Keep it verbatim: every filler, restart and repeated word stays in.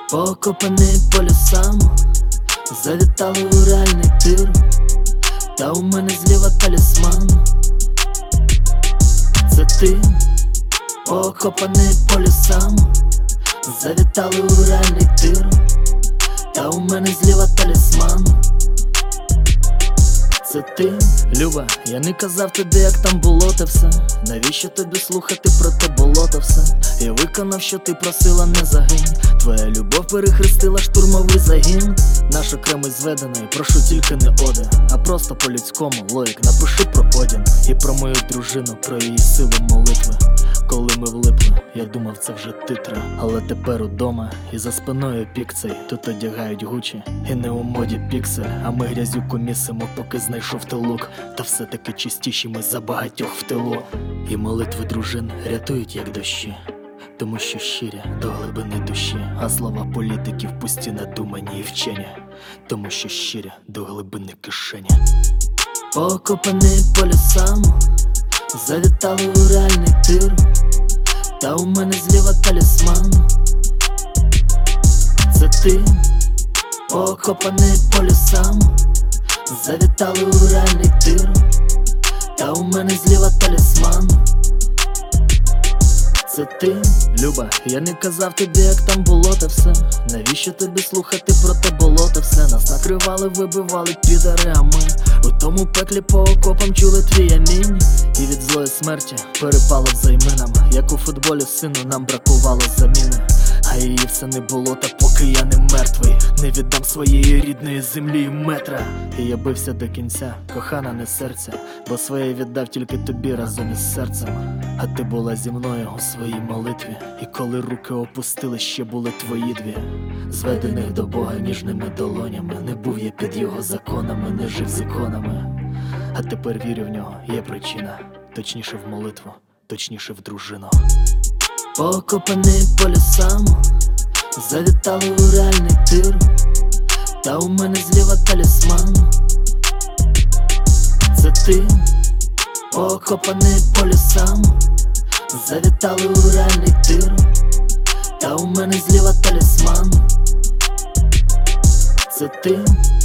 Покопаний по лісам, завітали у реальний тир. Та у мене зліва талісман. Це ти, покопаний по лісам, завітали у реальний тир. Та у мене зліва талісман. Це ти, Люба, я не казав тобі, як там було те все. Навіщо тобі слухати про те болото все? Я виконав, що ти просила, не загинь. Твоя любов перехрестила штурмовий загін. Наш окремий зведений, прошу тільки не оди, а просто по-людському, лоїк, напиши про Одін. І про мою дружину, про її силу молитви. Коли ми влипли, я думав, це вже титри. Але тепер удома, і за спиною пікцей. Тут одягають гучі, і не у моді піксель. А ми грязюку місимо, поки знайшов ти лук. Та все-таки чистіші ми за багатьох в тилу. І молитви дружин рятують, як дощі, тому що щирі до глибини душі. А слова політиків пусті, надумані і вчені, тому що щирі до глибини кишені. Покопаний по лісам, завітали у реальний тир. Та у мене зліва талісман. Це ти, покопаний по лісам, завітали у реальний тир. Та у мене зліва талісман. Це ти, Люба, я не казав тобі, як там було те все. Навіщо тобі слухати про те болото все? Нас накривали, вибивали підари, а ми у тому пеклі по окопам чули твій амінь. І від злої смерті перепало взайминам. Як у футболі сину нам бракувало заміни. А її все не було, та поки я не мертвий, не віддам своєї рідної землі і метра. І я бився до кінця, кохана, не серця, бо своє віддав тільки тобі разом із серцем. А ти була зі мною у своїй молитві, і коли руки опустили, ще були твої дві, зведених до Бога ніжними долонями. Не був я під його законами, не жив з іконами. А тепер вірю в нього, є причина, точніше в молитву, точніше в дружину. Покопаний по лісам, завітали у реальний тир. Та у мене зліва талісман. Це ти, покопаний по лісам, завітали у реальний тир. Та у мене зліва талісман. Це ти.